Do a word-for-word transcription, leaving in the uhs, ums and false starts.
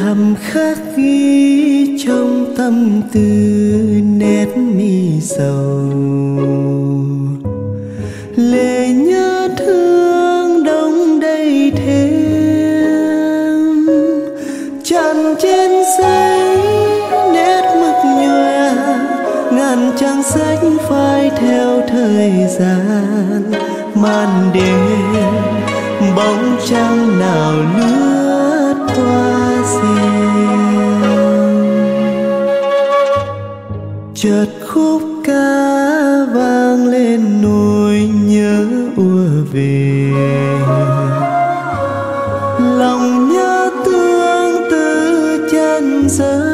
làm khắc ghi trong tâm tư nét mi sầu. Lệ nhớ thương đông đầy thêm, tràn trên giấy nét mực nhòa, ngàn trang sách phai theo thời gian. Màn đêm bóng trăng nào lướt qua rèm, chợt khúc ca vang lên nỗi nhớ ùa về. Lòng nhớ tương tư chân rơi